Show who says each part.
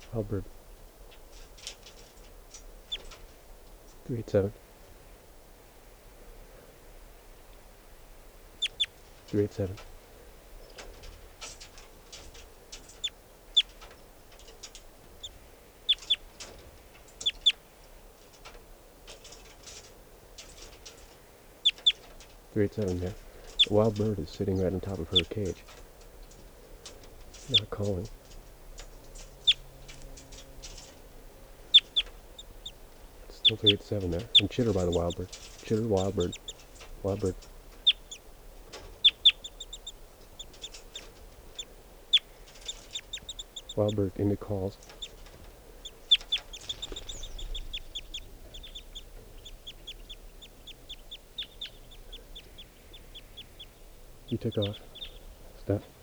Speaker 1: Hubbard. 387. 387. 387 there. The wild bird is sitting right on top of her cage. Not calling. It's still 387 there. And chitter by the wild bird. Chitter, wild bird. Wild bird. Wild bird into calls. You took off. Step.